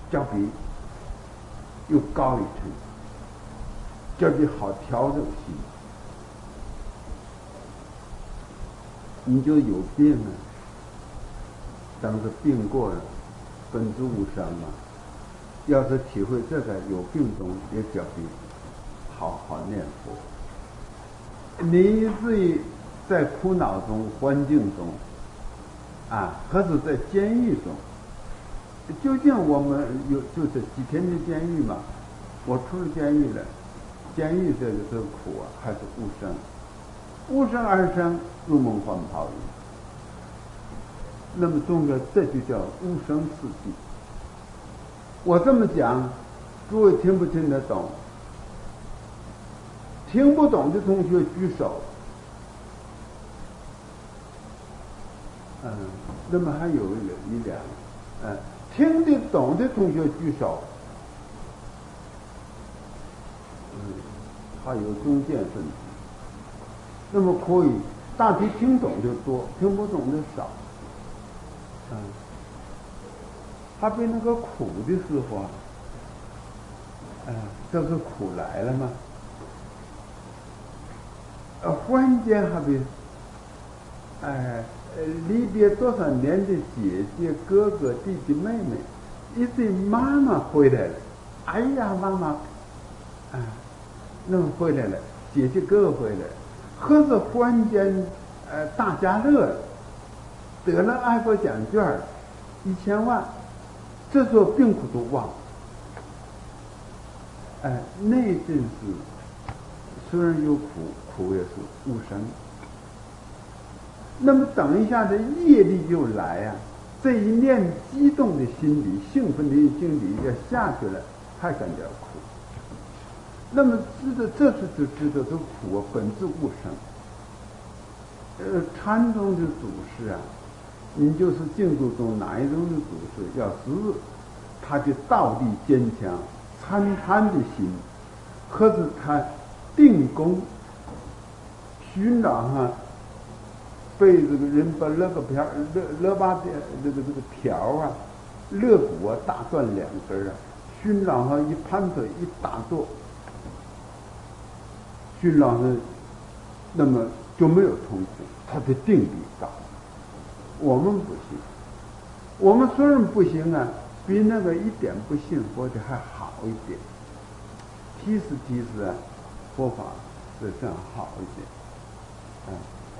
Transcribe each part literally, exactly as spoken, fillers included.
较比又高一层，较比好调整心。你就有病了，等着病过了，本质无伤嘛。要是体会这个有病中，也较比好好念佛。你至于在苦恼中、环境中，啊，或者在监狱中，究竟我们有就这几天的监狱嘛？我出了监狱了，监狱这个这个苦啊，还是无生，无生而生，如梦幻泡影。那么中国这就叫无生四谛。我这么讲，诸位听不听得懂？听不懂的同学举手。嗯，那么还有一两，嗯，听得懂的同学举手。嗯，还有中间分子。那么可以，大体听懂的多，听不懂的少。嗯，他比那个苦的时候啊，嗯，这个苦来了嘛。呃，忽间还比，哎，呃，离别多少年的姐姐、哥哥、弟弟、妹妹，一对妈妈回来了，哎呀，妈妈，啊，那么回来了，姐姐哥哥回来了，可是忽然间，呃，大家乐了，得了爱国奖券了，一千万，这时候病苦都忘了，哎，那阵子虽然有苦，苦也是无生。那么等一下的业力就来啊，这一念激动的心理、兴奋的心理要下去了，还感觉苦。那么知道这时就知道这苦本质无生。呃，禅宗的祖师啊，你就是净土宗哪一宗的祖师，要是他的道力坚强，参禅的心，可是他定功，寻找哈。被这个人把那个瓢勒勒把的这个这个瓢啊，肋骨啊打断两根啊，熏老上一盘腿一打坐，熏老上那么就没有痛苦，他的定力高。我们不行，我们虽然不行啊，比那个一点不信佛的还好一点。提示提示啊，佛法是这样好一点，嗯。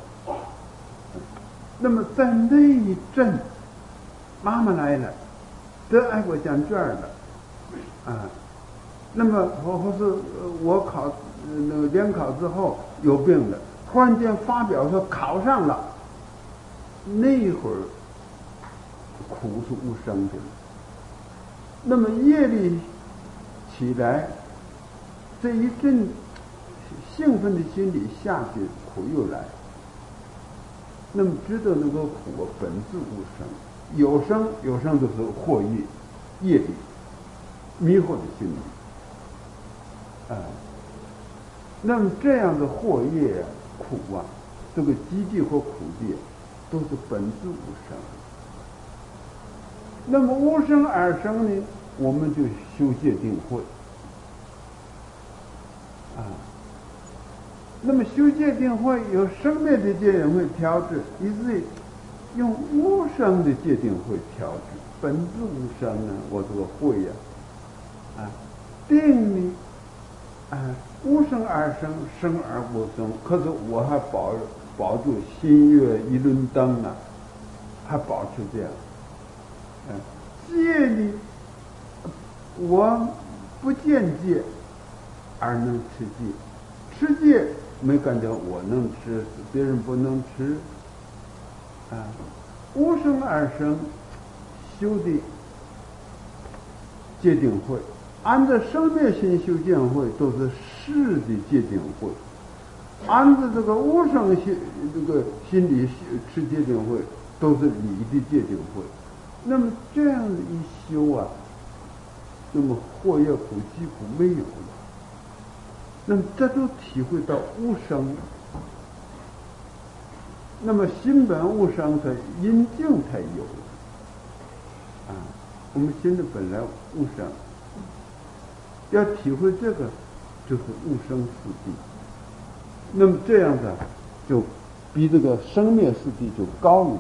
那么在那一阵，妈妈来了，得爱国奖券了，啊，那么或或是我考那个联考之后有病了，忽然间发表说考上了，那一会儿苦是无声的。那么业力起来，这一阵兴奋的心理下去，苦又来。那么知道那个苦本质无生，有生有生就是惑业、业力、迷惑的心理，啊、呃，那么这样的惑业啊、苦啊，这个积聚和苦地都是本质无生。那么无生而生呢，我们就修戒定慧，啊。那么修戒定慧有生灭的戒定慧调制，以至于用无生的戒定慧调制，本质无生啊，我这个慧呀、啊，啊，定呢，啊，无生而生，生而无生。可是我还保保住心月一轮灯啊，还保持这样。啊，戒呢，我不见戒而能持戒，持戒。没感觉我能吃，别人不能吃，啊，无生而生，修的戒定慧，按照生灭心修戒定慧都是事的戒定慧，按照这个无生心这个心理持戒定慧都是理的戒定慧。那么这样一修啊，那么惑业苦疾苦没有了。那么这都体会到无生，那么心本无生，才因境才有啊。 我们心里本来无生，要体会这个，就是无生四谛。那么这样的，就比这个生灭四谛就高一层。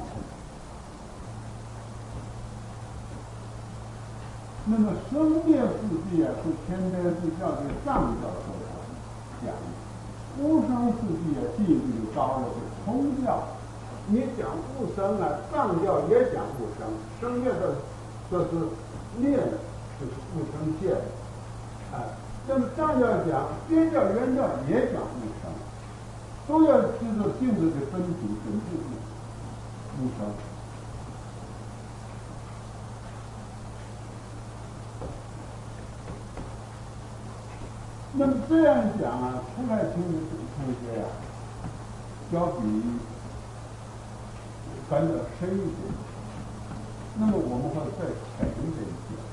那么生灭四谛啊，是天台宗教的上教所讲的；无生四谛啊，进一步就高了，是空教。你讲无生啊，上教也讲无生，生灭的这是灭的，就是无生界的。啊，那么上教讲，别教原教也讲无生，都要知道性质的本体本质是无生。那么这样讲啊，出来听的同学呀、啊，要比感觉深一点。那么我们会再浅一点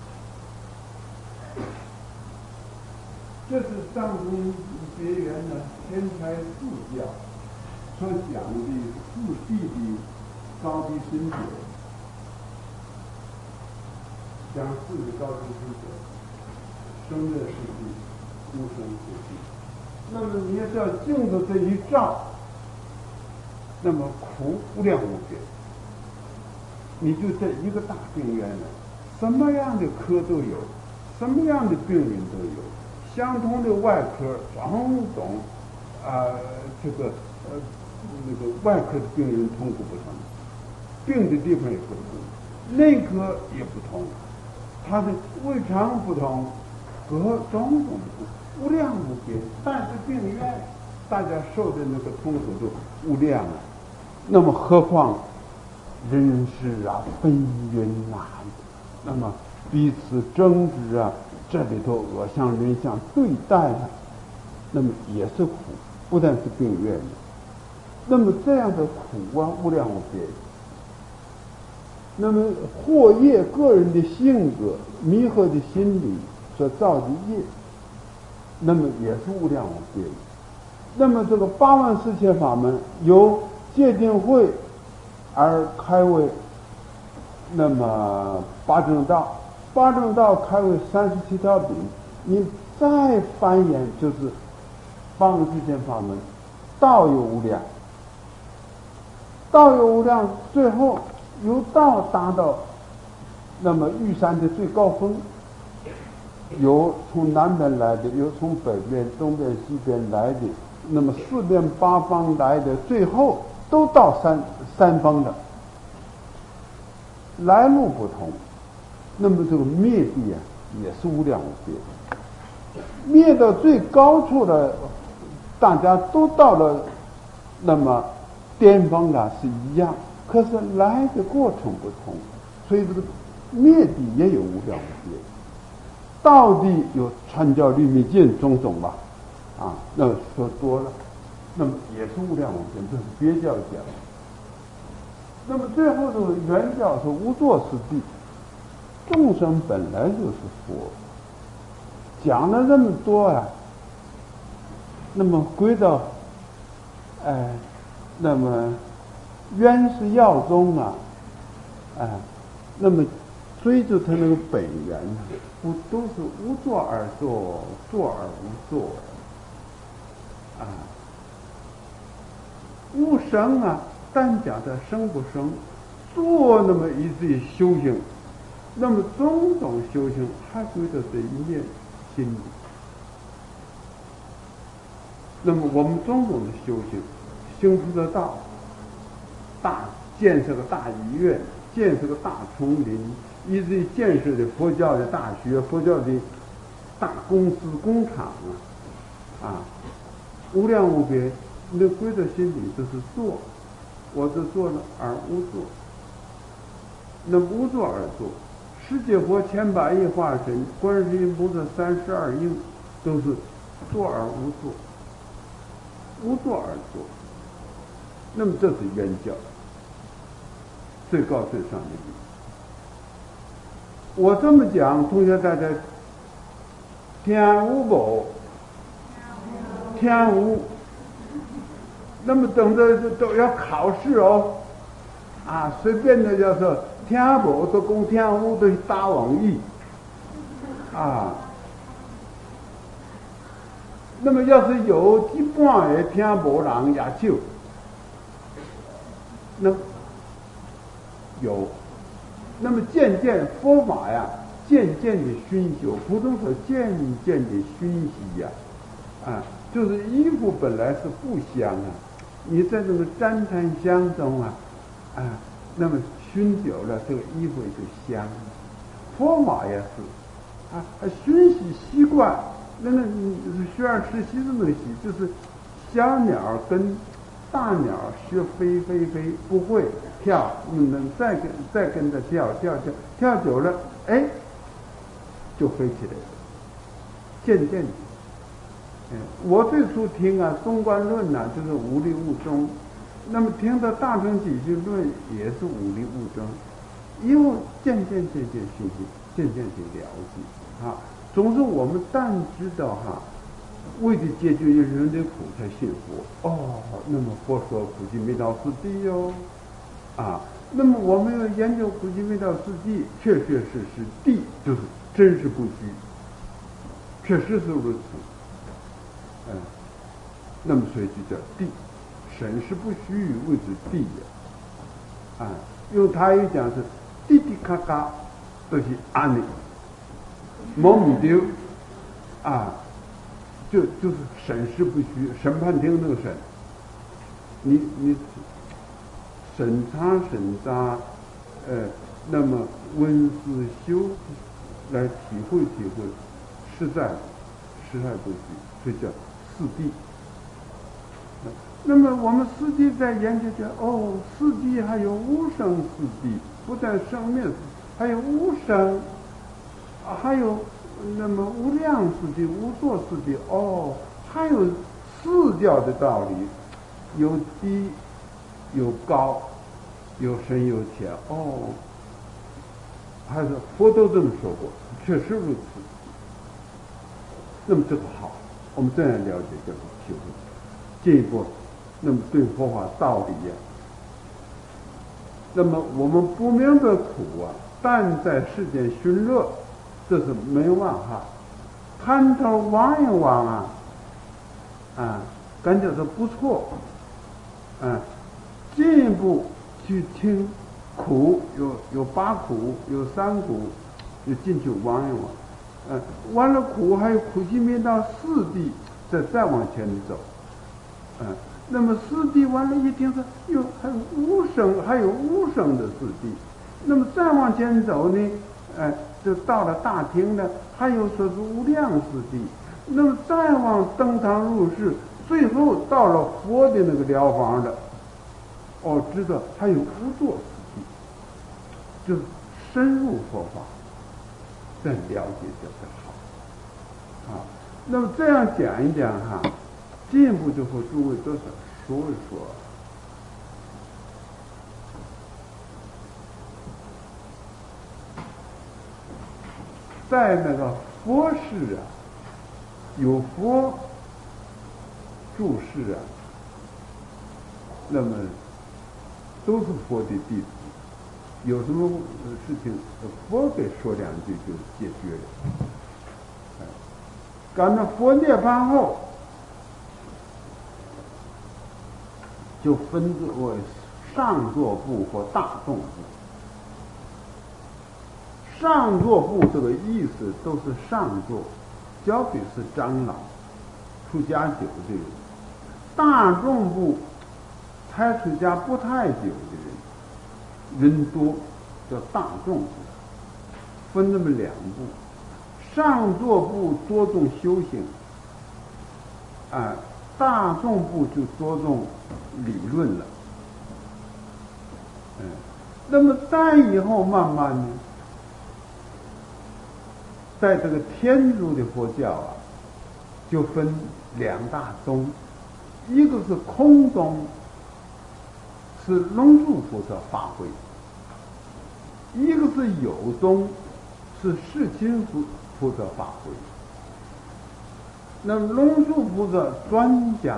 讲。这是上中学员的天台四教所讲的四谛的高低深浅，讲四的高低深浅，生灭四谛。无生四谛，那么你要照镜子这一照，那么苦无量无边。你就在一个大病院里，什么样的科都有，什么样的病人都有，相同的外科，种种啊、呃，这个呃那个外科的病人痛苦不同，病的地方也不同，内科也不同，他的胃肠不同，各种种无量无边。但是病院大家受的那个痛苦都无量啊，那么何况人世啊纷纭呐，那么彼此争执啊，这里头恶相人相对待啊，那么也是苦，不但是病院的。那么这样的苦啊无量无边。那么或业个人的性格迷惑的心理所造的业，那么也是无量无边。那么这个八万四千法门由戒定慧而开为那么八正道，八正道开为三十七条品，你再繁衍就是八万四千法门，道有无量，道有无量，最后由道达到那么玉山的最高峰，有从南边来的，有从北边、东边、西边来的，那么四边八方来的，最后都到三三方的，来路不同。那么这个灭地啊，也是无量无边。灭到最高处的，大家都到了那么巅峰的是一样，可是来的过程不同，所以这个灭地也有无量无边。道地有传教律密经种种吧，啊，那说多了，那么也是无量无边，这是别教讲。那么最后这个原教是无作是谛，众生本来就是佛，讲了这么多啊，那么归到哎，那么原是要宗啊，哎，那么追究他那个本源，不都是无作而作，作而无作啊？无生啊，单讲的生不生，作那么一致修行，那么种种修行还归到这一念心里。那么我们种种的修行，行出的道，大建设个大医院，建设个大丛林，以至于建设的佛教的大学、佛教的大公司、工厂啊，啊，无量无边，那归到心里就是做，我这做了而无作，那无作而作，世界佛千百亿化身，观世音菩萨三十二应，都是做而无作，无作而作。那么这是原教，最高最上的地。我这么讲，同学大家听有无？听有。那么等着都要考试哦，啊，随便的要说听无都讲听有都是打网易啊。那么要是有一半的听无人也少，那有，那么渐渐佛法呀，渐渐的熏修，普通说渐渐的熏习呀，啊，就是衣服本来是不香啊，你在这个沾檀香中啊，啊，那么熏久了，这个衣服就香。佛法也是，啊，熏习习惯。那个学而时习是那个习，就是小鸟跟大鸟学飞飞飞不会跳，能再跟再跟着跳跳跳跳久了，哎，就飞起来了。渐渐的，嗯，我最初听啊《中观论》呐，就是无力物中，那么听到《大乘起居论》也是无力物中，以后渐渐渐渐学习，渐渐的了解啊。总是我们但知道哈，为了解决人的苦才信佛哦。那么佛说苦集灭道四谛哟，啊，那么我们要研究苦集灭道四谛，确确实实谛就是真实不虚，确实是如此。嗯，那么所以就叫谛，审实不虚谓之谛也。啊，用台语讲是滴滴咔咔都是安尼。冇唔丢啊，就就是审实不虚，审判庭那个审，你你审查审查，呃，那么温思修来体会体会，实在实在不虚，所以叫四谛。那么我们四谛在研究着，哦，四谛还有无生四谛，不但生灭，还有无生。还有那么无量四谛、无作四谛，哦，还有四教的道理，有低有高，有深有浅，哦，还是佛都这么说过，确实如此。那么这个好，我们这样了解叫做体会，进一步，那么对佛法道理呀，那么我们不明白苦啊，但在世间寻乐。这是没办法，看头望一望啊，啊，感觉到不错，啊，进一步去听苦，有有八苦，有三苦，就进去望一望，嗯、啊，完了苦还有苦集灭道四谛，再再往前走，嗯、啊，那么四谛完了一听说，哟，还有无生，还有无生的四谛，那么再往前走呢，哎、啊。就到了大厅呢，还有说是无量四谛，那么再往登堂入室，最后到了佛的那个疗房了，哦，知道还有无作四谛，就是深入佛法，再了解这个好啊。那么这样讲一讲哈，进一步就和诸位多少说一说。在那个佛事啊，有佛住世啊，那么都是佛的弟子，有什么事情佛给说两句就解决了。赶到佛涅槃后，就分作上座部和大众部。上座部这个意思都是上座，交给是长老、出家久的人；大众部才出家不太久的人，人多叫大众部，分那么两部。上座部着重修行，啊，大众部就着重理论了。嗯，那么再以后慢慢呢？在这个天竺的佛教啊，就分两大宗，一个是空宗，是龙树菩萨发挥；一个是有宗，是世亲菩萨发挥。那龙树菩萨专讲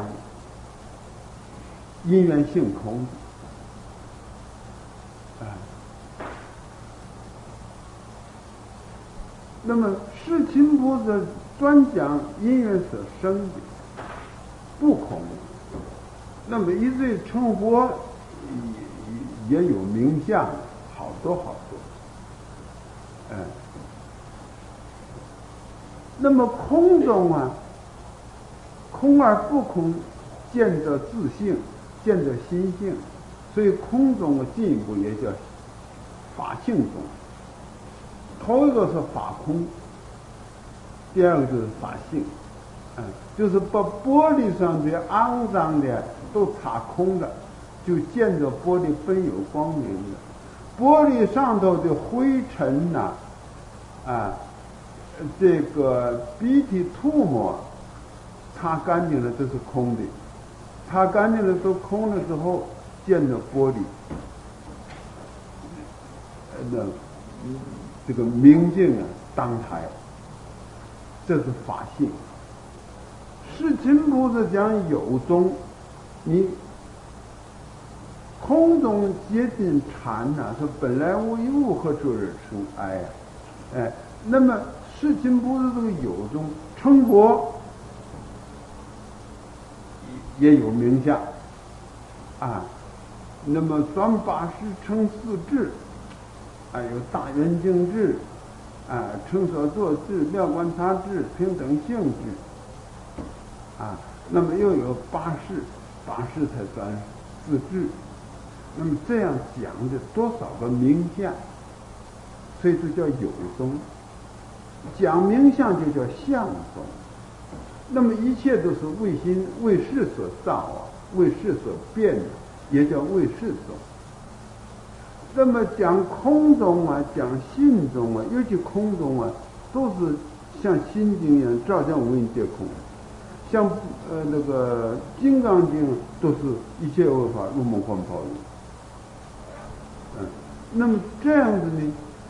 因缘性空，啊， 那么世亲菩萨专讲因缘所生的，不空。那么一对成佛也也有名相，好多好多。哎，那么空中啊，空而不空，见得自性，见得心性，所以空中啊进一步也叫法性中。头一个是法空，第二个就是法性，嗯，就是把玻璃上的肮脏的都擦空了，就见着玻璃本有光明的。玻璃上头的灰尘呐、啊，啊，这个鼻涕唾沫擦干净了，这是空的。擦干净了都空了之后，见着玻璃，那这个明镜啊当台，这是法性。世亲菩萨讲有中，你空中接近禅呐、啊，说本来无一物，何处而生哀呀？哎，那么世亲菩萨这个有中成佛也有名相啊。那么转八识成四智，啊，有大圆净智，啊，成所作智、妙观察智、平等性智，啊，那么又有八识，八识才转四智。那么这样讲的多少个名相，所以这叫有宗。讲名相就叫相宗。那么一切都是为心为事所造啊，为事所变的，也叫为事宗。那么讲空中啊，讲性中啊，尤其空中啊，都是像心经一样，照见无因皆空。像呃那个金刚经都是一切有为法入梦幻泡影。嗯，那么这样子呢，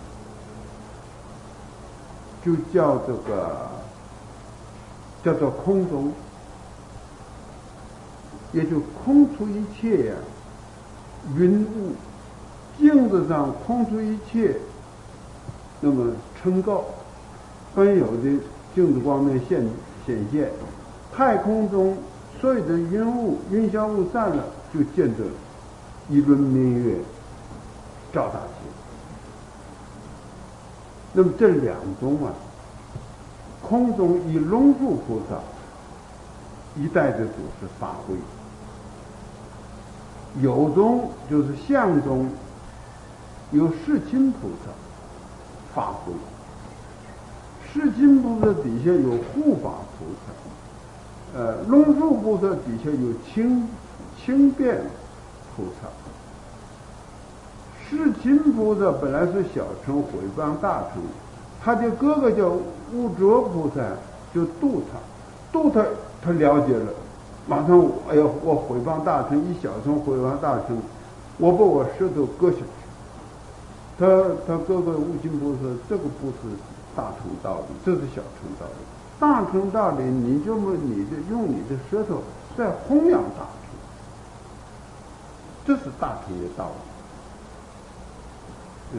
就叫这个叫做空中，也就空出一切呀、啊，云雾，镜子上空出一切，那么称告本有的镜子光面现显现，太空中所有的云雾云消雾散了，就见着一轮明月照大气。那么这两种啊，空中以龙树菩萨一代的祖师发挥，有中就是相中有世亲菩萨发挥，世亲菩萨底下有护法菩萨，呃，龙树菩萨底下有清清辩菩萨。世亲菩萨本来是小乘毁谤大乘，他的哥哥叫悟浊菩萨，就度他，度他，他了解了，马上哎呀，我毁谤大乘，一小乘毁谤大乘，我把我舌头割下去。他他哥哥悟净菩萨，这个不是大乘道理，这是小乘道理。大乘道理，你就么你的用你的舌头在弘扬大乘，这是大乘的道理。嗯，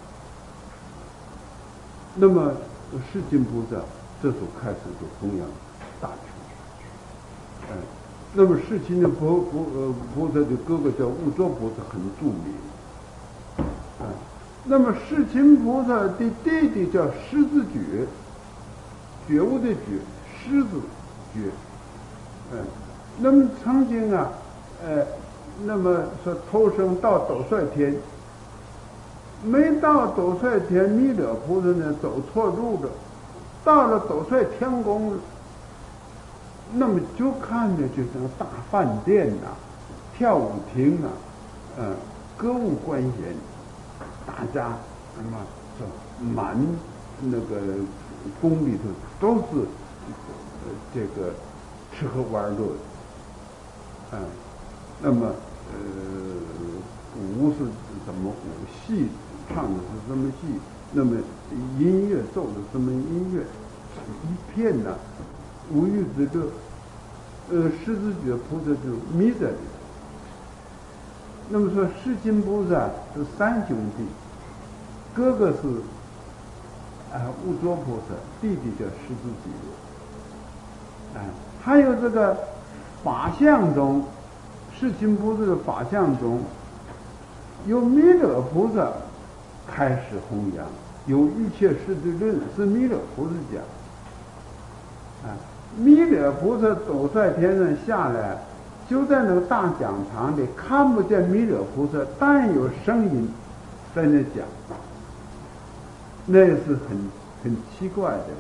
那么世亲菩萨这时候开始就弘扬大乘。哎，那么世亲的菩菩呃菩萨的哥哥叫悟浊菩萨，很著名。啊，那么世亲菩萨的弟弟叫狮子觉，觉悟的觉，狮子觉。嗯，那么曾经啊，呃，那么说投生到斗率天。没到斗率天，弥勒菩萨呢走错路了，到了斗率天宫了，那么就看着就像大饭店呐、啊、跳舞厅啊、呃歌舞观演，大家那么这满那个宫里头都是呃这个吃喝玩乐，嗯、呃，那么呃舞是什么舞戏？唱的是什么戏？那么音乐奏的什么音乐？一片呐、啊，无欲之乐。呃，狮子觉菩萨就迷在里头。那么说，世亲菩萨是三兄弟，哥哥是啊无着菩萨，弟弟叫十字基罗，啊，还有这个法相中，世亲菩萨的法相中，由弥勒菩萨开始弘扬，有一切世对论是弥勒菩萨讲，啊，弥勒菩萨走在天上下来，就在那个大讲堂里看不见弥勒菩萨，但有声音在那讲，那是很很奇怪的。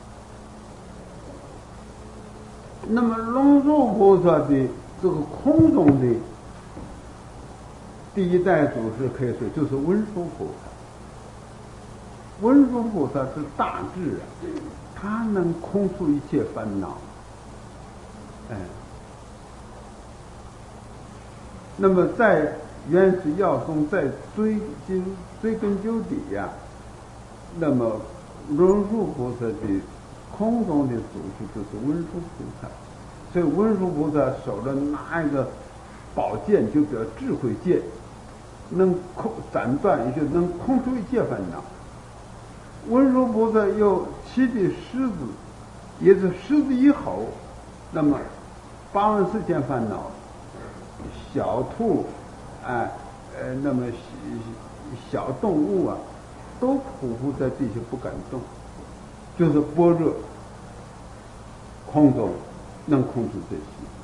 那么龙树菩萨的这个空中的第一代祖师可以说就是文殊菩萨。文殊菩萨是大智啊，他能空出一切烦恼，哎。那么在原始要中，在追究追根究底呀、啊，那么文殊菩萨的空中的祖师就是文殊菩萨，所以文殊菩萨手上拿一个宝剑，就叫智慧剑，能空斩断，也就能空出一切烦恼。文殊菩萨又骑的狮子，也是狮子一吼，那么八万四千烦恼，小兔，哎，呃，那么小动物啊，都匍匐在地下不敢动，就是般若空中能控制这些。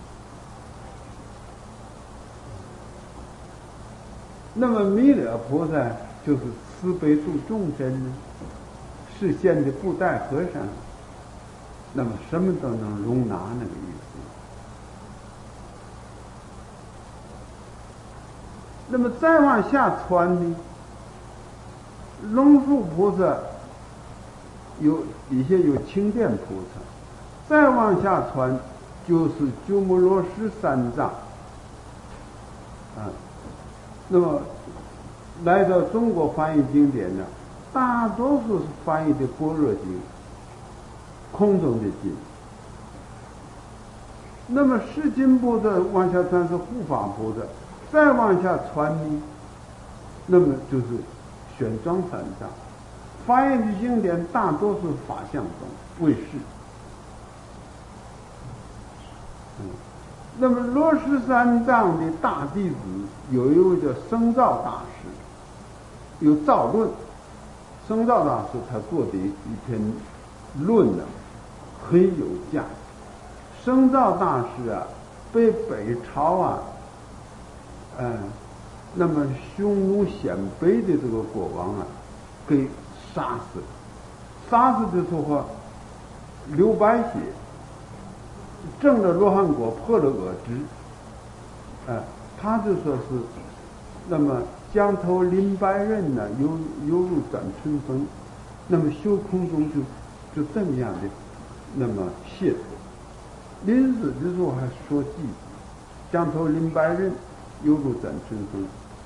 那么弥勒菩萨就是慈悲度众生呢，是现的布袋和尚，那么什么都能容纳那个意思。那么再往下传呢，龙树菩萨有底下有清殿菩萨，再往下传就是鸠摩罗什三藏啊。那么来到中国翻译经典呢，大多数是翻译的般若经，空中的经。那么世亲菩萨往下传是护法菩萨，再往下传呢，那么就是玄奘三藏。翻译的经典大多数法相中为是。嗯，那么罗什三藏的大弟子有一位叫僧肇大师，有造论。僧肇大师他做的一篇论呢，很有价值。僧肇大师啊，被北朝啊，嗯，那么匈奴鲜卑的这个国王啊，给杀死了。杀死的时候流白血，挣了罗汉果，破了额支，啊、呃，他就说是，那么将头临白刃呢，犹犹如转春风，那么修空中就就这么样的，那么解脱。临死的时候还说偈子，将头临白刃，犹如转春风。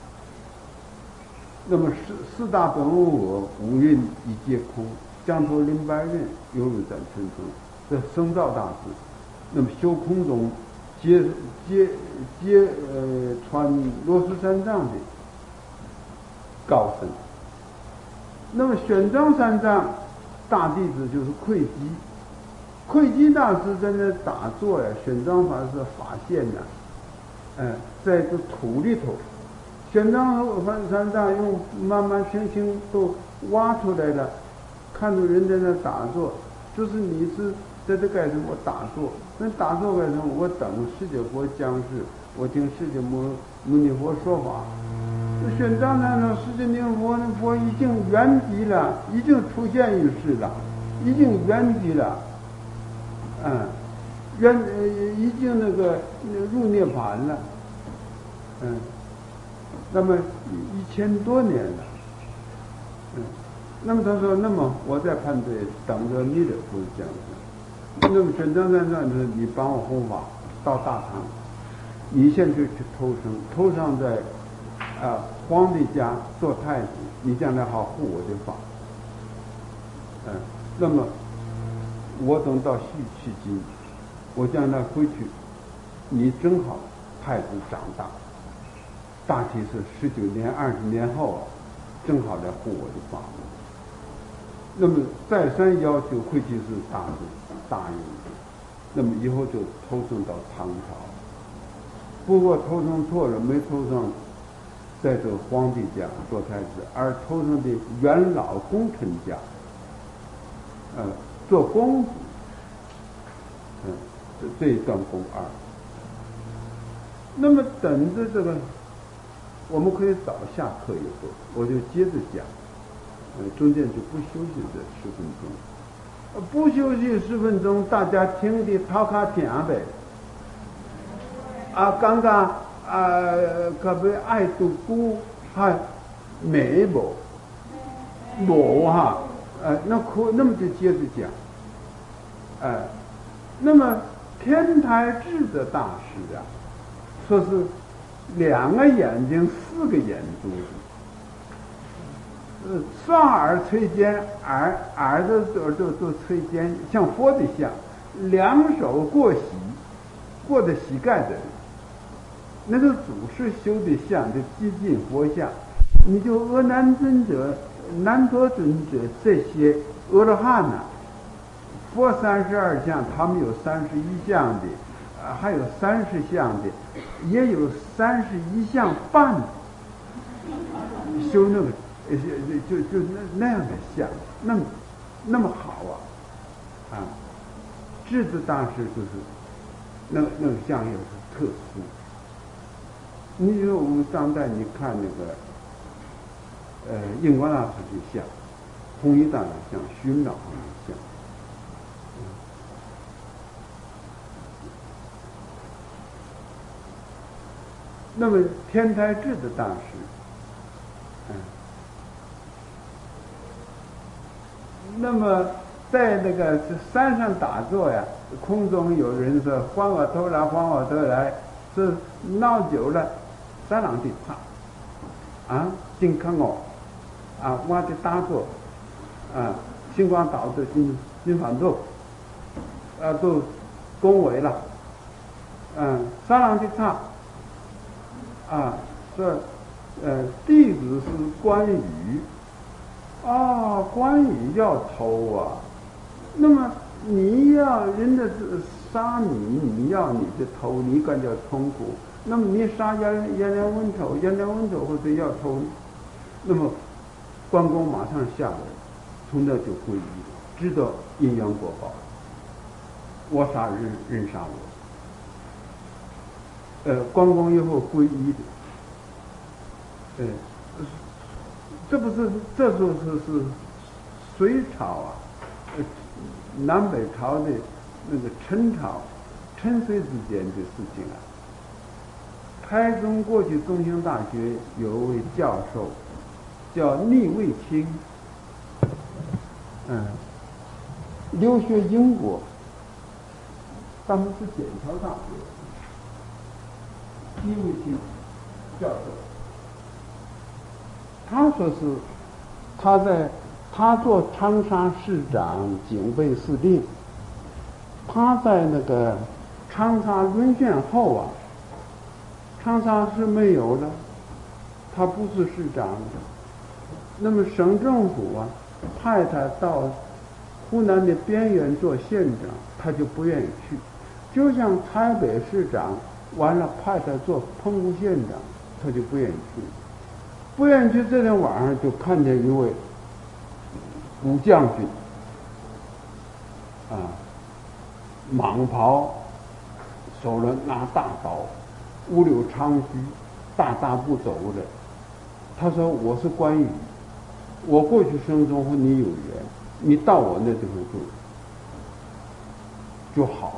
那么四四大本无我，五蕴一皆空，将头临白刃，犹如转春风。这僧肇大师，那么修空中接接接呃传罗什三藏的高僧。那么玄奘三藏大弟子就是慧基，慧基大师在那打坐呀，玄奘法师法现呐，嗯、呃，在这土里头，玄奘和三藏用慢慢轻轻都挖出来了，看到人在那打坐，就是你是在这干什么？我打坐。那打坐干什么？我等释迦佛降世，我听释迦牟牟尼佛说法。这玄奘三藏释迦牟尼佛已经圆寂了，已经出现于世了，已经圆寂了，嗯，圆呃已经那个入涅槃了，嗯，那么一千多年了，嗯，那么他说，那么我在判队等着弥勒菩萨降世。那么玄奘三藏说：“你帮我护法到大唐，你现在去投生，投生在啊、呃、皇帝家做太子，你将来好护我的法。嗯、呃，那么我等到西去京，我将来回去，你正好太子长大，大体是十九年、二十年后，正好来护我的法。 那么再三要求惠济寺大师答应，那么以后就投生到唐朝。不过投生错了，没投生在这个皇帝家做太子，而投生的元老功臣家，呃，做公子。嗯，这一段公二。那么等着这个，我们可以早下课以后，我就接着讲，呃，中间就不休息这十分钟，呃，不休息十分钟，大家听的掏卡听呗。啊，刚刚啊，可别爱读书还没无，无哈，呃，那可那么就接着讲，哎、呃，那么天台智的大师啊。说是两个眼睛，四个眼珠子，呃，双耳垂肩，耳耳朵都都都垂肩，像佛的像，两手过膝，过的膝盖这里，那个祖师修的像就接近佛像。你就阿难尊者、难陀尊者这些阿罗汉呐，佛三十二相，他们有三十一相的。还有三十相的，也有三十一相半的，修那个就就那那样的相，那么那么好啊，啊，智子大师就是那那个相也是特殊。你说我们当代你看那个呃印光大师的像，弘一大师像，徐老师的像。那么天台智的大师，嗯，那么在那个山上打坐呀，空中有人说还我头来，还我头来，是闹久了，三郎的怕，啊，金看我，啊，我的打坐，啊，星光岛的金金反斗，啊，都恭维了，嗯，三郎的差。啊，这呃，弟子是关羽，啊，关羽要偷啊，那么你要人家杀你，你要你的头，你感觉痛苦，那么你杀阎阎良文丑，阎良文丑或者要偷，那么关公马上下来，从那就皈依，知道因缘果报，我杀人，人杀我。呃，关公以后皈依的，呃，这不是，这就是是隋朝啊，呃，南北朝的那个陈朝，陈隋之间的事情啊。台中过去中兴大学有一位教授叫聂卫清，嗯，留学英国，他们是剑桥大学。聂卫清教授，他说是他在他做长沙市长、警备司令，他在那个长沙沦陷后啊，长沙市没有了，他不是市长，那么省政府啊派他到湖南的边缘做县长，他就不愿意去，就像台北市长。完了，派他做澎湖县长，他就不愿意去。不愿意去，这天晚上就看见一位武将军，啊，蟒袍，手里拿大刀，五柳长须，大大步走的。他说：“我是关羽，我过去生中和你有缘，你到我那地方就就好了。”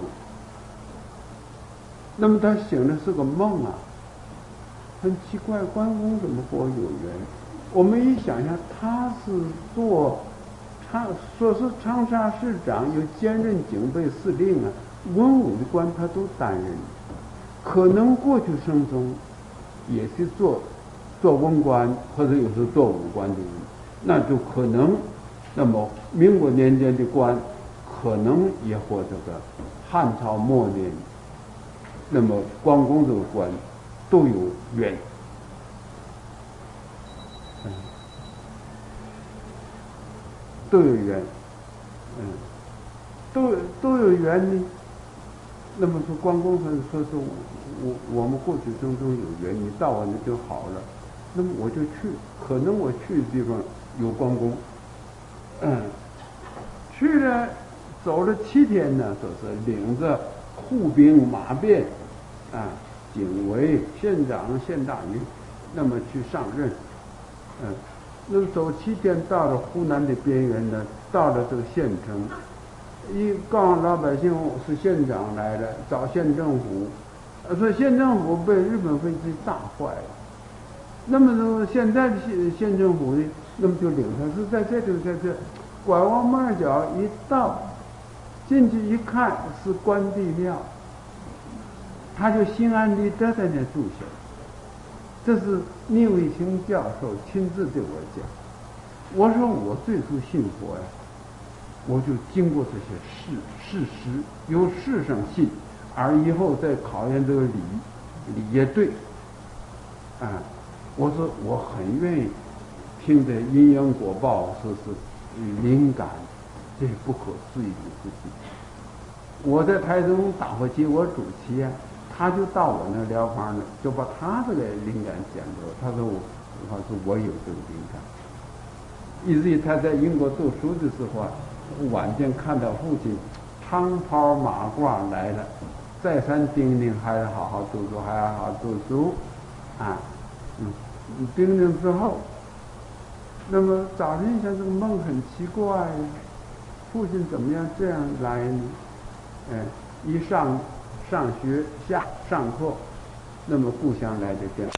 那么他醒的是个梦啊，很奇怪，关公怎么和我有缘？我们一想想，他是做长，说是长沙市长，有兼任警备司令啊，文武的官他都担任，可能过去生中也是做做文官，或者有时候做武官的人，那就可能，那么民国年间的官，可能也和这个汉朝末年。那么关公这个官都有缘，嗯， 都有缘，嗯，都都有缘呢。那么说关公说说是我我们过去生中有缘，你到我那就好了，那么我就去，可能我去的地方有关公，嗯，去了走了七天呢，说是领着护兵马便啊，警卫县长县大员，那么去上任，嗯，那么走七天到了湖南的边缘呢，到了这个县城。一告诉老百姓是县长来了，找县政府，呃，说县政府被日本飞机炸坏了。那么呢，现在的县县政府呢，那么就领他是在这里，在这，拐弯抹角一到，进去一看是关帝庙，他就心安理得在那住下。这是聂卫清教授亲自对我讲。我说我最初信佛呀。我就经过这些事事实，由事上信，而以后再考验这个理，理也对，啊，我说我很愿意听着因缘果报，说是灵感，这不可思议的事情。我在台中打火机我主席啊，他就到我那疗房呢，就把他这个灵感讲出来。他说我，他说我有这个灵感，以至于他在英国读书的时候啊。晚间看到父亲长袍马褂来了，再三叮咛还要好好读书，还要好好读书，啊，嗯，叮咛之后，那么早晨想这个梦很奇怪呀，父亲怎么样这样来呢？哎，一上上学下上课，那么故乡来就讲，